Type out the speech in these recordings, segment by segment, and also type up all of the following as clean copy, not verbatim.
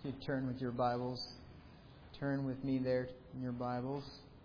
you turn with your Bibles. Turn with me there in your Bibles.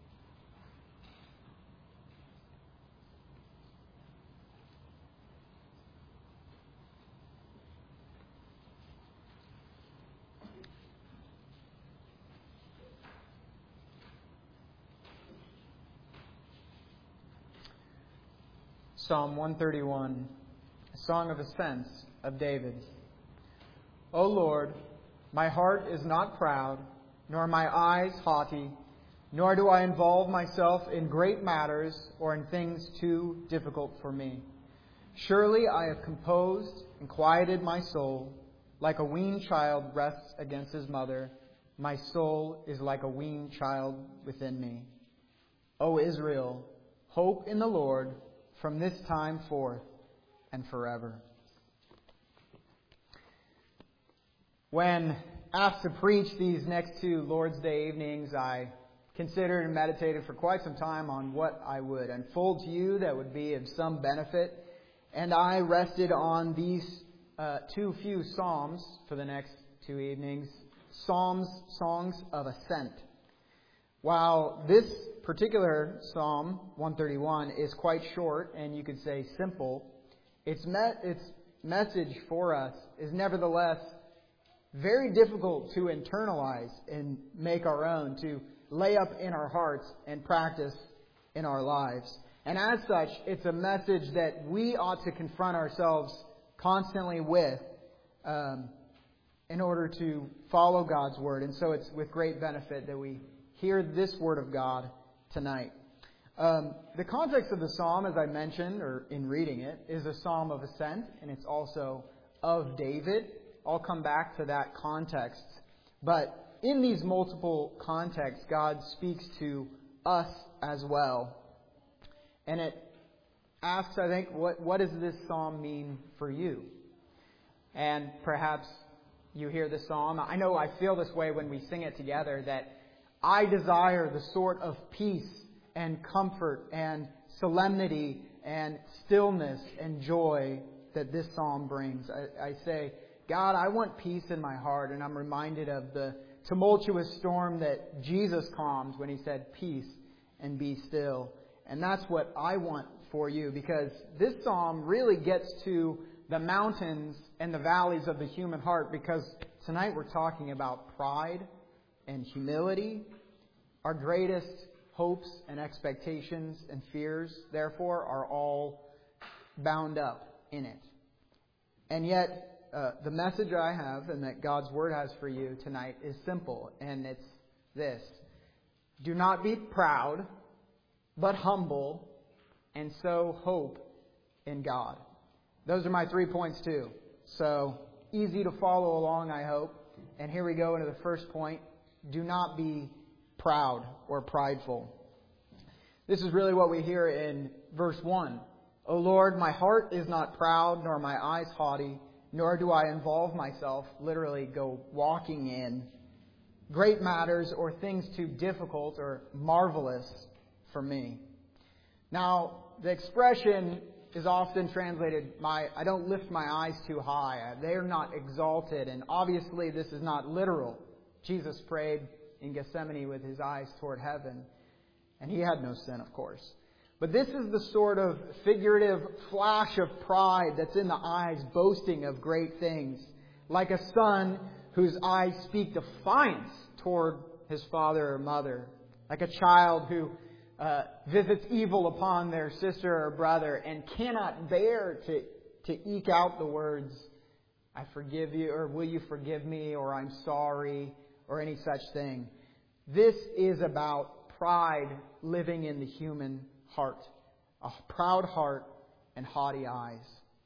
Psalm 131, a song of ascents of David. O Lord, my heart is not proud, nor my eyes haughty, nor do I involve myself in great matters or in things too difficult for me. Surely I have composed and quieted my soul, like a weaned child rests against his mother. My soul is like a weaned child within me. O Israel, hope in the Lord from this time forth and forever. When asked to preach these next two Lord's Day evenings, I considered and meditated for quite some time on what I would unfold to you that would be of some benefit. And I rested on these few Psalms for the next two evenings. Songs of Ascent. While this particular Psalm 131 is quite short and you could say simple, its message for us is nevertheless very difficult to internalize and make our own, to lay up in our hearts and practice in our lives. And as such, it's a message that we ought to confront ourselves constantly with in order to follow God's Word. And so it's with great benefit that we hear this Word of God tonight. The context of the Psalm, as I mentioned, or in reading it, is a Psalm of Ascent, and it's also of David. I'll come back to that context. But in these multiple contexts, God speaks to us as well. And it asks, I think, what does this Psalm mean for you? And perhaps you hear the Psalm. I know I feel this way when we sing it together, that I desire the sort of peace and comfort and solemnity and stillness and joy that this Psalm brings. I say, God, I want peace in my heart, and I'm reminded of the tumultuous storm that Jesus calmed when He said, peace and be still. And that's what I want for you, because this Psalm really gets to the mountains and the valleys of the human heart, because tonight we're talking about pride and humility. Our greatest hopes and expectations and fears, therefore, are all bound up in it. And yet, the message I have and that God's Word has for you tonight is simple, and it's this. Do not be proud, but humble, and so hope in God. Those are my 3 points too. So, easy to follow along, I hope. And here we go into the first point. Do not be proud or prideful. This is really what we hear in verse 1. O Lord, my heart is not proud, nor my eyes haughty, nor do I involve myself, literally go walking in, great matters or things too difficult or marvelous for me. Now, the expression is often translated, I don't lift my eyes too high. They are not exalted. And obviously this is not literal. Jesus prayed in Gethsemane with His eyes toward heaven. And He had no sin, of course. But this is the sort of figurative flash of pride that's in the eyes, boasting of great things. Like a son whose eyes speak defiance toward his father or mother. Like a child who visits evil upon their sister or brother and cannot bear to eke out the words, I forgive you, or will you forgive me, or I'm sorry, or any such thing. This is about pride living in the human heart. A proud heart and haughty eyes.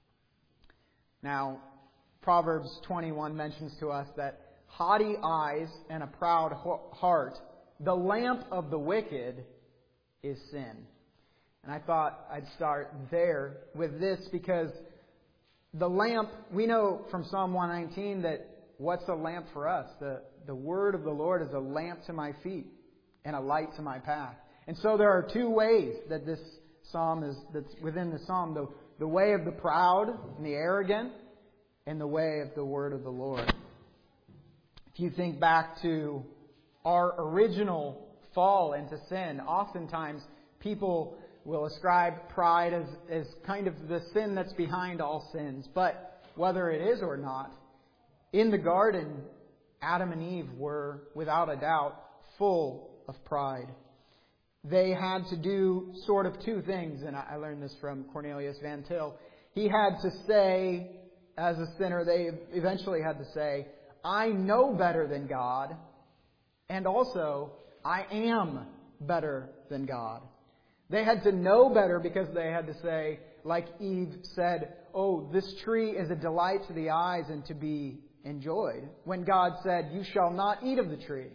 Now, Proverbs 21 mentions to us that haughty eyes and a proud heart, the lamp of the wicked is sin. And I thought I'd start there with this because the lamp, we know from Psalm 119 that what's a lamp for us? The word of the Lord is a lamp to my feet and a light to my path. And so there are two ways that this psalm that's within the psalm. The way of the proud and the arrogant, and the way of the word of the Lord. If you think back to our original fall into sin, oftentimes people will ascribe pride as kind of the sin that's behind all sins. But whether it is or not, in the garden, Adam and Eve were, without a doubt, full of pride. They had to do sort of two things, and I learned this from Cornelius Van Til. He had to say, as a sinner, they eventually had to say, I know better than God, and also, I am better than God. They had to know better because they had to say, like Eve said, oh, this tree is a delight to the eyes and to be enjoyed, when God said, you shall not eat of the tree.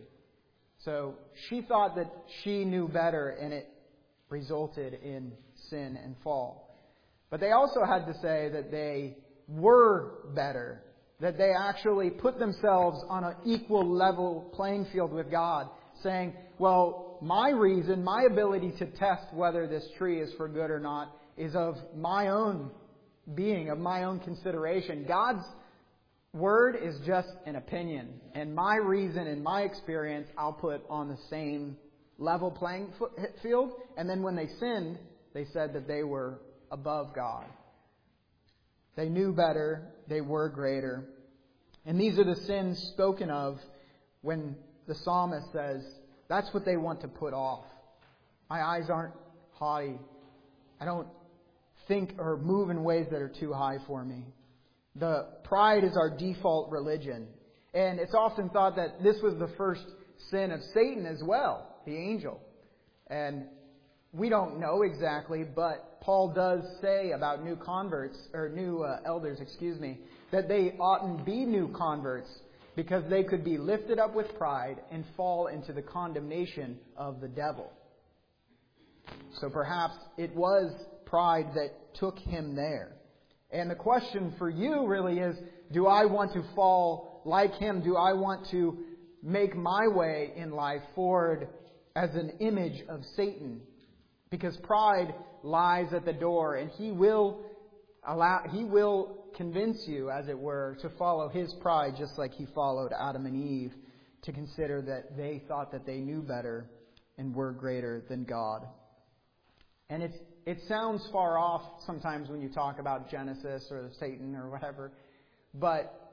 So she thought that she knew better, and it resulted in sin and fall. But they also had to say that they were better, that they actually put themselves on an equal level playing field with God, saying, well, my reason, my ability to test whether this tree is for good or not is of my own being, of my own consideration. God's word is just an opinion, and my reason and my experience I'll put on the same level playing field. And then when they sinned, they said that they were above God. They knew better, they were greater. And these are the sins spoken of when the psalmist says, that's what they want to put off. My eyes aren't haughty. I don't think or move in ways that are too high for me. The pride is our default religion. And it's often thought that this was the first sin of Satan as well, the angel. And we don't know exactly, but Paul does say about new converts, or new elders, that they oughtn't be new converts because they could be lifted up with pride and fall into the condemnation of the devil. So perhaps it was pride that took him there. And the question for you really is, do I want to fall like him? Do I want to make my way in life forward as an image of Satan? Because pride lies at the door, and he will convince you, as it were, to follow his pride, just like he followed Adam and Eve, to consider that they thought that they knew better and were greater than God. And it sounds far off sometimes when you talk about Genesis or Satan or whatever, but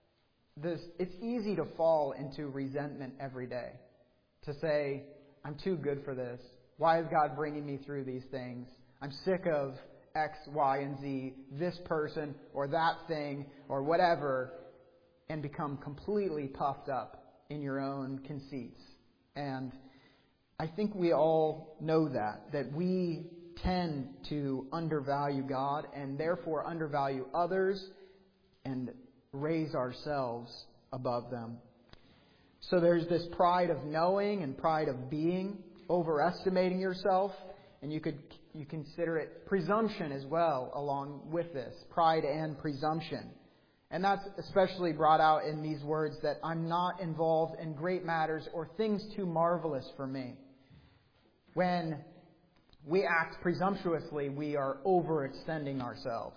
it's easy to fall into resentment every day. To say, I'm too good for this. Why is God bringing me through these things? I'm sick of X, Y, and Z, this person or that thing or whatever, and become completely puffed up in your own conceits. And I think we all know that we tend to undervalue God and therefore undervalue others and raise ourselves above them. So there's this pride of knowing and pride of being, overestimating yourself, and you consider it presumption as well along with this, pride and presumption. And that's especially brought out in these words that I'm not involved in great matters or things too marvelous for me. When we act presumptuously, we are overextending ourselves.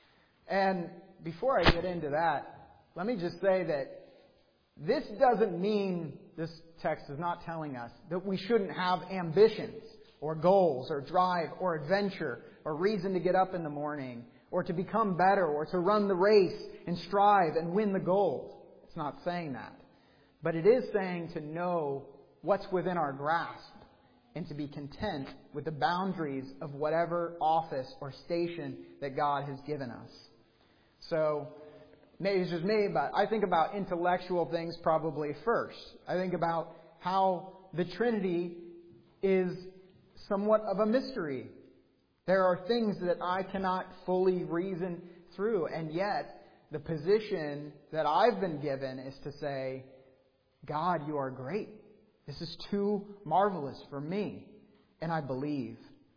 And before I get into that, let me just say that this doesn't mean, this text is not telling us, that we shouldn't have ambitions or goals or drive or adventure or reason to get up in the morning or to become better or to run the race and strive and win the gold. It's not saying that. But it is saying to know what's within our grasp and to be content with the boundaries of whatever office or station that God has given us. So, maybe it's just me, but I think about intellectual things probably first. I think about how the Trinity is somewhat of a mystery. There are things that I cannot fully reason through, and yet the position that I've been given is to say, God, you are great. This is too marvelous for me, and I believe.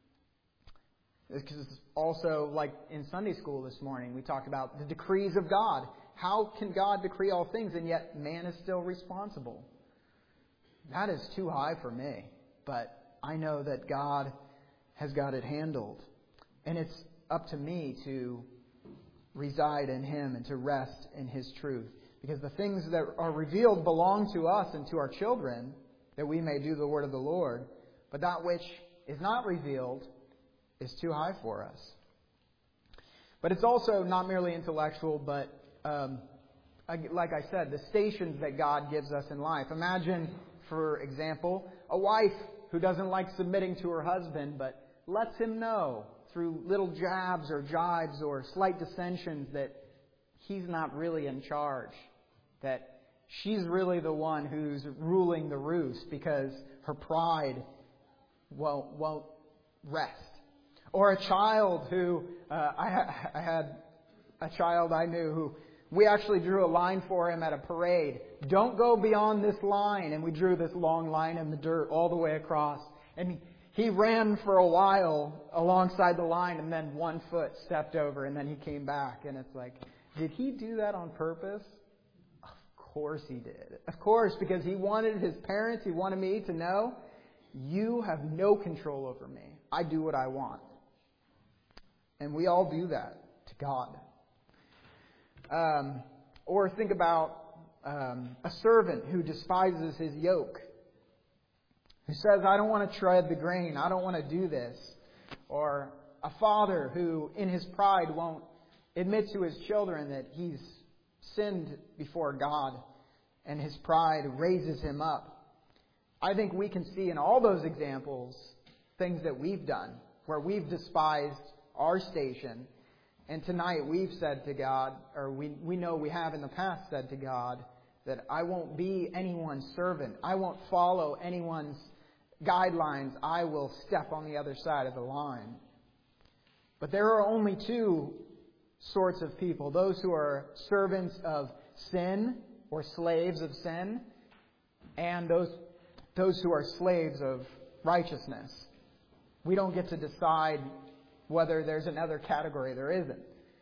Because also, like in Sunday school this morning, we talked about the decrees of God. How can God decree all things, and yet man is still responsible? That is too high for me, but I know that God has got it handled. And it's up to me to reside in Him and to rest in His truth. Because the things that are revealed belong to us and to our children, that we may do the word of the Lord. But that which is not revealed is too high for us. But it's also not merely intellectual, but like I said, the stations that God gives us in life. Imagine, for example, a wife who doesn't like submitting to her husband, but lets him know through little jabs or jibes or slight dissensions that he's not really in charge, that she's really the one who's ruling the roost because her pride won't rest. Or a child who, I had a child I knew who, we actually drew a line for him at a parade. Don't go beyond this line. And we drew this long line in the dirt all the way across. And he ran for a while alongside the line, and then one foot stepped over, and then he came back. And it's like, did he do that on purpose? Of course he did. Of course, because he wanted his parents, he wanted me to know, you have no control over me. I do what I want. And we all do that to God. Or think about a servant who despises his yoke, who says, I don't want to tread the grain, I don't want to do this. Or a father who, in his pride, won't admit to his children that he's sinned before God, and his pride raises him up. I think we can see in all those examples things that we've done, where we've despised our station. And tonight we've said to God, or we know we have in the past said to God, that I won't be anyone's servant. I won't follow anyone's guidelines. I will step on the other side of the line. But there are only two sorts of people. Those who are servants of sin or slaves of sin, and those who are slaves of righteousness. We don't get to decide whether there's another category. There isn't.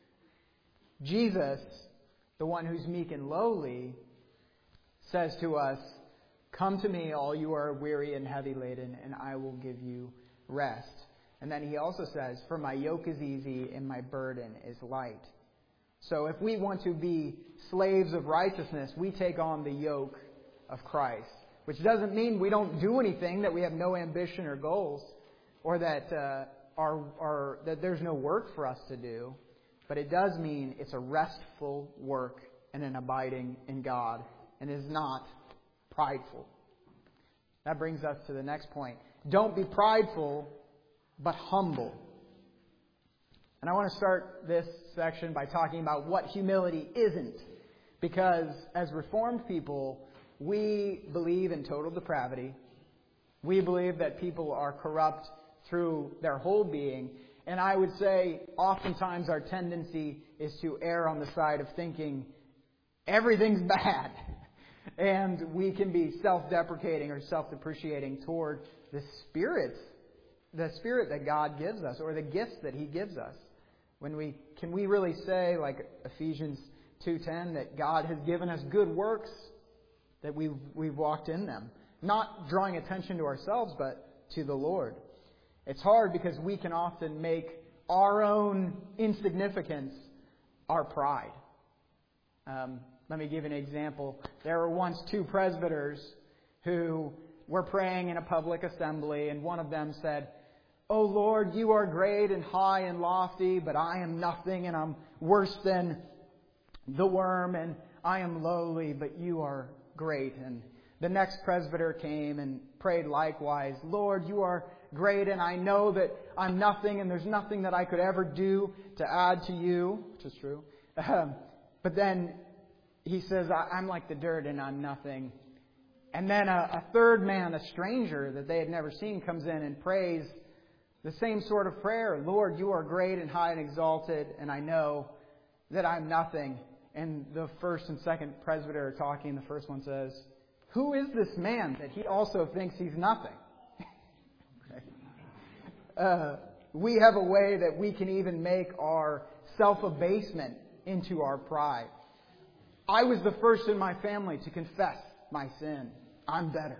Jesus, the one who's meek and lowly, says to us, come to me, all you are weary and heavy laden, and I will give you rest. And then he also says, for my yoke is easy and my burden is light. So if we want to be slaves of righteousness, we take on the yoke of Christ. Which doesn't mean we don't do anything, that we have no ambition or goals, or that that there's no work for us to do. But it does mean it's a restful work and an abiding in God, and is not prideful. That brings us to the next point. Don't be prideful, but humble. And I want to start this section by talking about what humility isn't. Because as Reformed people, we believe in total depravity. We believe that people are corrupt through their whole being. And I would say oftentimes our tendency is to err on the side of thinking everything's bad. And we can be self-deprecating or self-depreciating toward the Spirit that God gives us, or the gifts that He gives us. Can we really say, like Ephesians 2:10, that God has given us good works, that we've walked in them? Not drawing attention to ourselves, but to the Lord. It's hard because we can often make our own insignificance our pride. Let me give an example. There were once two presbyters who were praying in a public assembly, and one of them said, "Oh Lord, you are great and high and lofty, but I am nothing, and I'm worse than the worm, and I am lowly, but you are great." And the next presbyter came and prayed likewise, "Lord, you are great, and I know that I'm nothing, and there's nothing that I could ever do to add to you," which is true. But then he says, "I'm like the dirt, and I'm nothing." And then a third man, a stranger that they had never seen, comes in and prays the same sort of prayer. "Lord, you are great and high and exalted, and I know that I'm nothing." And the first and second presbyter are talking. The first one says, "Who is this man that he also thinks he's nothing?" We have a way that we can even make our self-abasement into our pride. I was the first in my family to confess my sin. I'm better.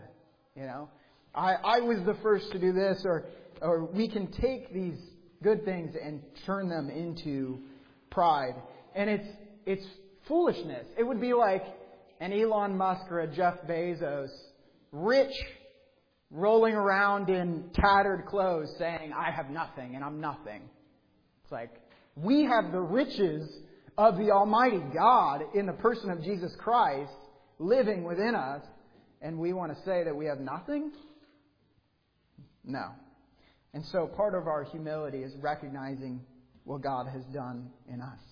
I was the first to do this, or we can take these good things and turn them into pride. And it's foolishness. It would be like an Elon Musk or a Jeff Bezos, rich, rolling around in tattered clothes saying, I have nothing and I'm nothing. It's like, we have the riches of the Almighty God in the person of Jesus Christ living within us, and we want to say that we have nothing? No. And so part of our humility is recognizing what God has done in us.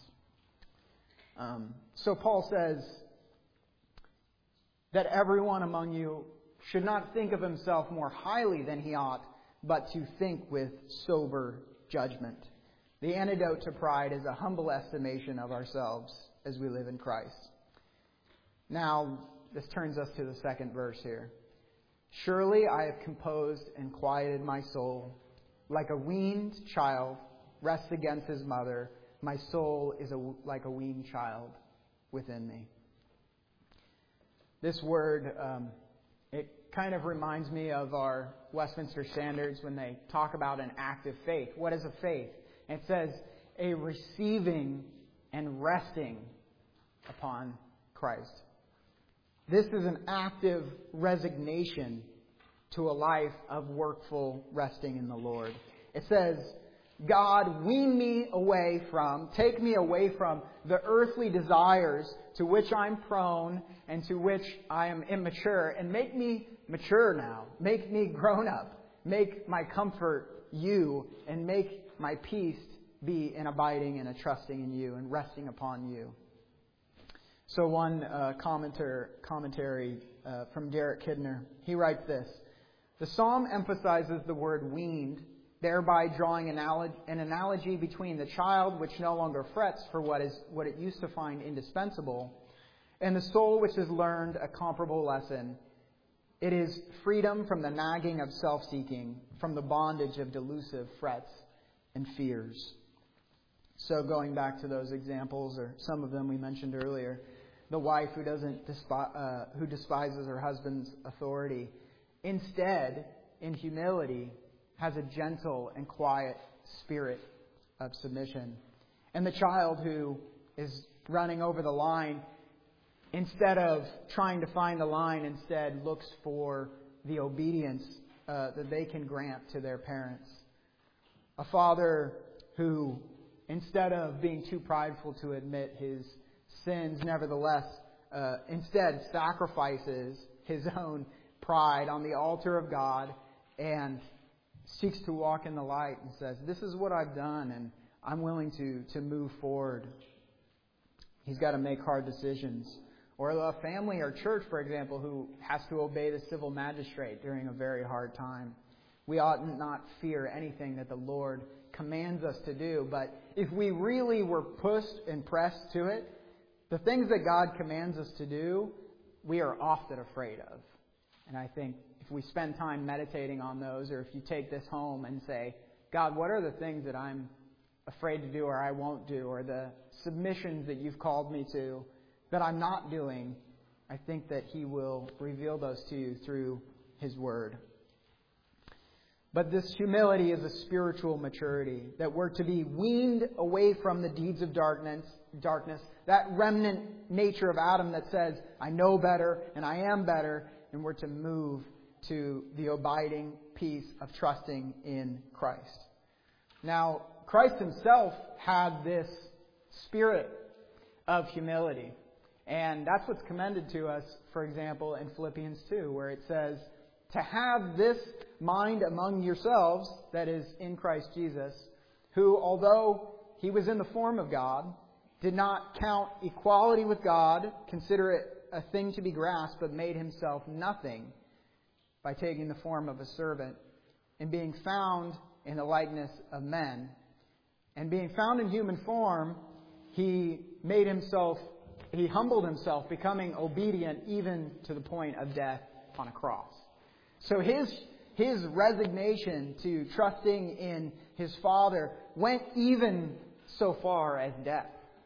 So Paul says that everyone among you should not think of himself more highly than he ought, but to think with sober judgment. The antidote to pride is a humble estimation of ourselves as we live in Christ. Now, this turns us to the second verse here. Surely I have composed and quieted my soul. Like a weaned child rests against his mother, my soul is like a weaned child within me. This word, it kind of reminds me of our Westminster Standards when they talk about an active faith. What is a faith? It says a receiving and resting upon Christ. This is an active resignation to a life of workful resting in the Lord. It says, God, wean me away from, take me away from the earthly desires to which I'm prone and to which I am immature, and make me mature now. Make me grown up. Make my comfort you, and make my peace be in abiding and a trusting in you and resting upon you. So one commentary from Derek Kidner, he writes this: the psalm emphasizes the word weaned, thereby drawing an analogy between the child which no longer frets for what it used to find indispensable, and the soul which has learned a comparable lesson. It is freedom from the nagging of self-seeking, from the bondage of delusive frets and fears. So going back to those examples, or some of them we mentioned earlier, the wife who despises her husband's authority, instead, in humility, has a gentle and quiet spirit of submission. And the child who is running over the line, instead of trying to find the line, instead looks for the obedience that they can grant to their parents. A father who, instead of being too prideful to admit his sins, nevertheless, instead sacrifices his own pride on the altar of God and seeks to walk in the light and says, this is what I've done and I'm willing to move forward. He's got to make hard decisions. Or a family or church, for example, who has to obey the civil magistrate during a very hard time. We ought not fear anything that the Lord commands us to do, but if we really were pushed and pressed to it, the things that God commands us to do, we are often afraid of. And I think if we spend time meditating on those, or if you take this home and say, God, what are the things that I'm afraid to do or I won't do, or the submissions that you've called me to that I'm not doing, I think that He will reveal those to you through His Word. But this humility is a spiritual maturity, that we're to be weaned away from the deeds of darkness, that remnant nature of Adam that says, I know better and I am better, and we're to move to the abiding peace of trusting in Christ. Now, Christ Himself had this spirit of humility. And that's what's commended to us, for example, in Philippians 2, where it says, to have this mind among yourselves, that is, in Christ Jesus, who, although He was in the form of God, did not count equality with God, consider it a thing to be grasped, but made Himself nothing by taking the form of a servant, and being found in the likeness of men. And being found in human form, He humbled Himself, becoming obedient even to the point of death on a cross. So His resignation to trusting in His Father went even so far as death.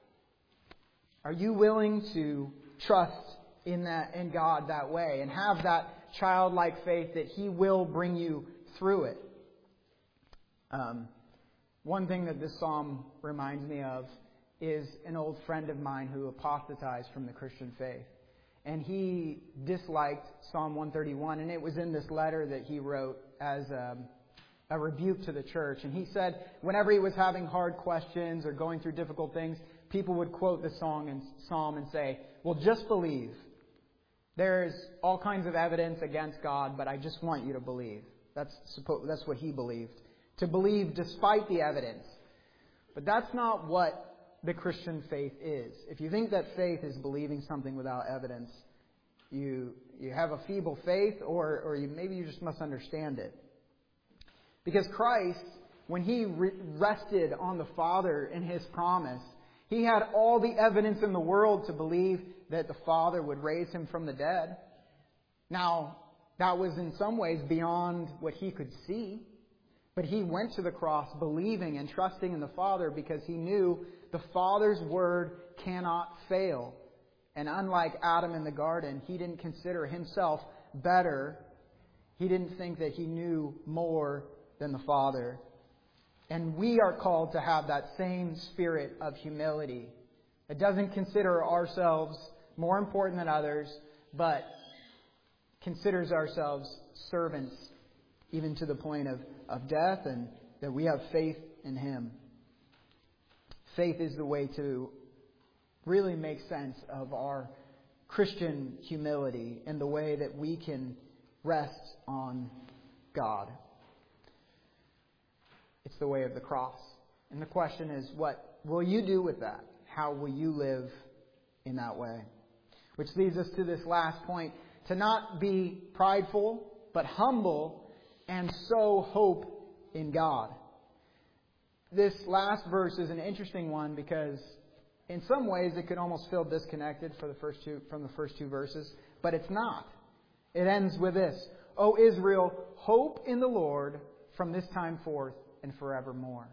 Are you willing to trust in God that way and have that childlike faith that He will bring you through it? One thing that this psalm reminds me of is an old friend of mine who apostatized from the Christian faith. And he disliked Psalm 131, and it was in this letter that he wrote as a rebuke to the church. And he said whenever he was having hard questions or going through difficult things, people would quote the psalm and say, well, just believe. There's all kinds of evidence against God, but I just want you to believe. That's what he believed. To believe despite the evidence. But that's not what the Christian faith is. If you think that faith is believing something without evidence, you have a feeble faith, or maybe you just must understand it. Because Christ, when He rested on the Father in His promise, He had all the evidence in the world to believe that the Father would raise Him from the dead. Now, that was in some ways beyond what He could see. But He went to the cross believing and trusting in the Father because He knew the Father's word cannot fail. And unlike Adam in the garden, He didn't consider Himself better. He didn't think that He knew more than the Father. And we are called to have that same spirit of humility. It doesn't consider ourselves more important than others, but considers ourselves servants, even to the point of death, and that we have faith in Him. Faith is the way to really make sense of our Christian humility and the way that we can rest on God. It's the way of the cross. And the question is, what will you do with that? How will you live in that way? Which leads us to this last point. To not be prideful, but humble, and sow hope in God. This last verse is an interesting one because in some ways it could almost feel disconnected from the first two verses, but it's not. It ends with this: O Israel, hope in the Lord from this time forth and forevermore.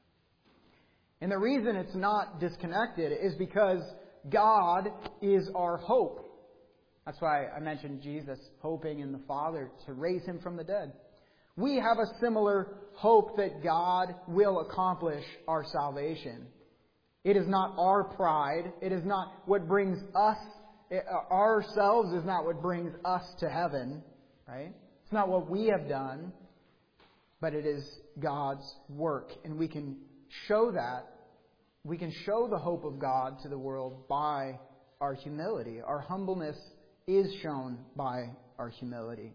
And the reason it's not disconnected is because God is our hope. That's why I mentioned Jesus hoping in the Father to raise Him from the dead. We have a similar hope that God will accomplish our salvation. It is not our pride. It is not what brings us, ourselves is not what brings us to heaven, right? It's not what we have done, but it is God's work. And we can show that. We can show the hope of God to the world by our humility. Our humbleness is shown by our humility.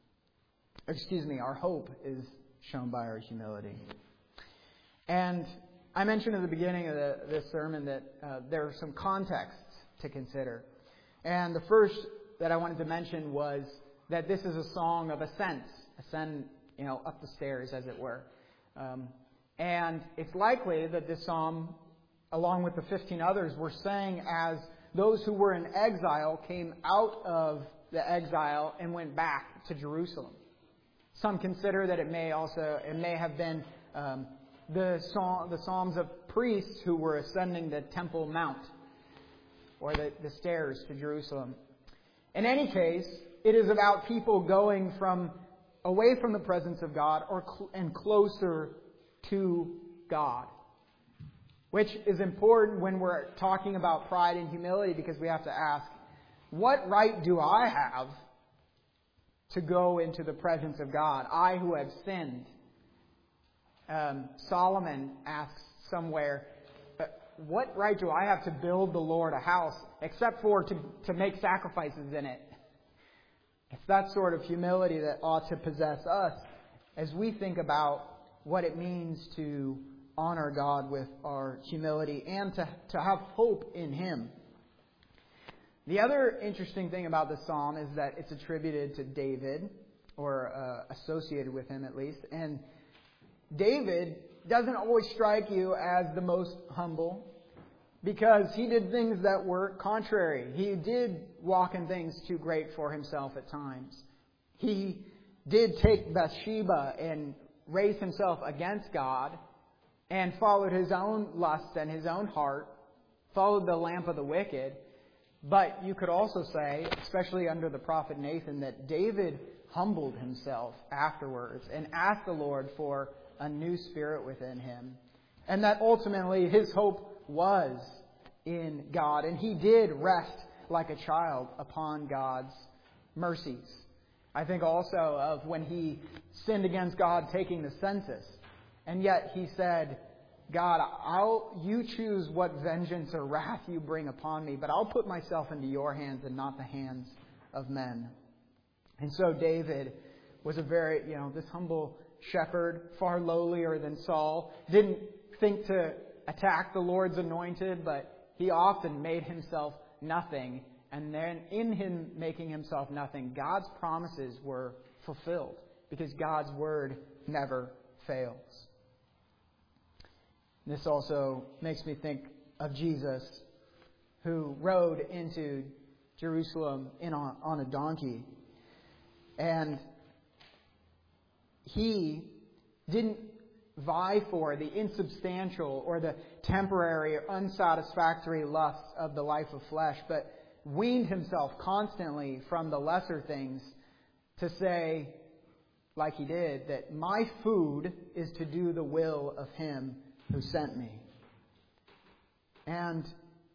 Our hope is shown by our humility. And I mentioned at the beginning of this sermon that there are some contexts to consider. And the first that I wanted to mention was that this is a song of ascent up the stairs, as it were. And it's likely that this psalm, along with the 15 others, were sang as those who were in exile came out of the exile and went back to Jerusalem. Some consider that it may have been the psalms of priests who were ascending the Temple Mount or the stairs to Jerusalem. In any case, it is about people going away from the presence of God and closer to God. Which is important when we're talking about pride and humility, because we have to ask, what right do I have to go into the presence of God? I who have sinned. Solomon asks somewhere, what right do I have to build the Lord a house except for to make sacrifices in it? It's that sort of humility that ought to possess us as we think about what it means to honor God with our humility and to have hope in Him. The other interesting thing about the psalm is that it's attributed to David, or associated with him at least. And David doesn't always strike you as the most humble, because he did things that were contrary. He did walk in things too great for himself at times. He did take Bathsheba and raise himself against God and followed his own lusts and his own heart, followed the lamp of the wicked. But you could also say, especially under the prophet Nathan, that David humbled himself afterwards and asked the Lord for a new spirit within him. And that ultimately his hope was in God, and he did rest like a child upon God's mercies. I think also of when he sinned against God taking the census, and yet he said, God, you choose what vengeance or wrath you bring upon me, but I'll put myself into your hands and not the hands of men. And so David was a very, this humble shepherd, far lowlier than Saul, didn't think to attack the Lord's anointed, but he often made himself nothing. And then in him making himself nothing, God's promises were fulfilled because God's word never fails. This also makes me think of Jesus, who rode into Jerusalem on a donkey. And he didn't vie for the insubstantial or the temporary or unsatisfactory lusts of the life of flesh, but weaned himself constantly from the lesser things to say, like he did, that my food is to do the will of him who sent me. And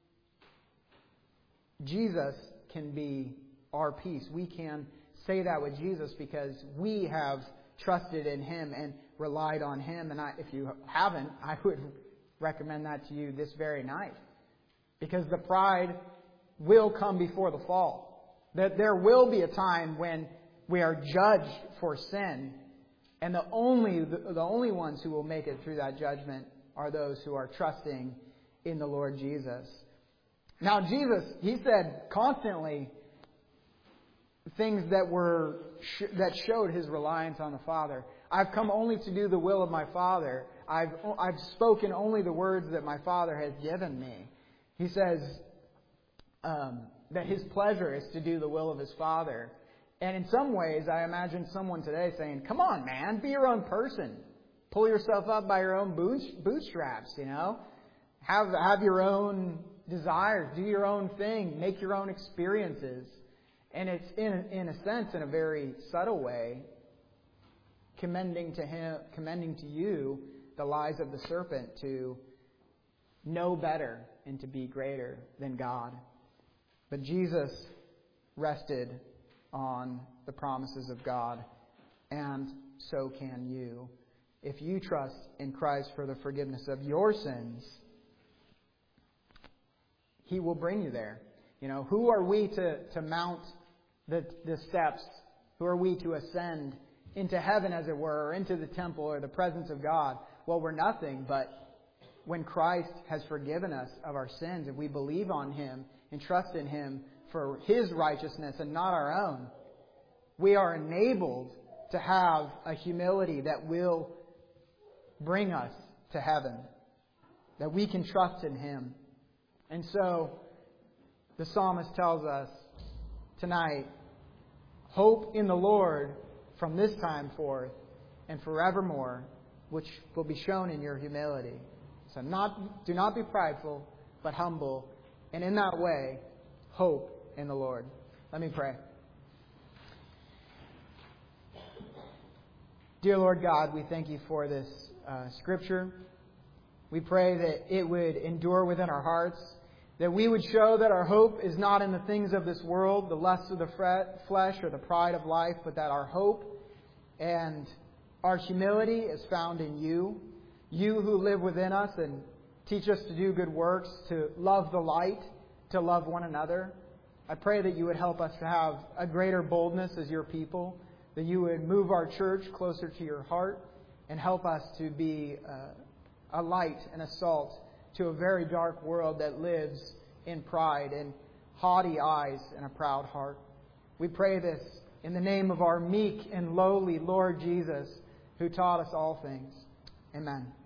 Jesus can be our peace. We can say that with Jesus because we have trusted in him and relied on him. And if you haven't, I would recommend that to you this very night. Because the pride will come before the fall. That there will be a time when we are judged for sin. And the only ones who will make it through that judgment are those who are trusting in the Lord Jesus. Now Jesus, he said constantly things that showed his reliance on the Father. I've come only to do the will of my Father. I've spoken only the words that my Father has given me. He says that his pleasure is to do the will of his Father. And in some ways, I imagine someone today saying, come on, man, be your own person. Pull yourself up by your own bootstraps, Have your own desires. Do your own thing. Make your own experiences. And it's, in a sense, in a very subtle way, commending to you the lies of the serpent to know better and to be greater than God. But Jesus rested on the promises of God, and so can you. If you trust in Christ for the forgiveness of your sins, he will bring you there. Who are we to mount the steps? Who are we to ascend into heaven, as it were, or into the temple or the presence of God? Well, we're nothing, but when Christ has forgiven us of our sins, if we believe on him and trust in him for his righteousness and not our own, we are enabled to have a humility that will bring us to heaven, that we can trust in him. And so the psalmist tells us tonight, hope in the Lord from this time forth and forevermore, which will be shown in your humility. So do not be prideful, but humble, and in that way, hope in the Lord. Let me pray. Dear Lord God, we thank you for this Scripture. We pray that it would endure within our hearts, that we would show that our hope is not in the things of this world, the lusts of the flesh or the pride of life, but that our hope and our humility is found in you. You who live within us and teach us to do good works, to love the light, to love one another. I pray that you would help us to have a greater boldness as your people, that you would move our church closer to your heart and help us to be a light and a salt to a very dark world that lives in pride and haughty eyes and a proud heart. We pray this in the name of our meek and lowly Lord Jesus, who taught us all things. Amen.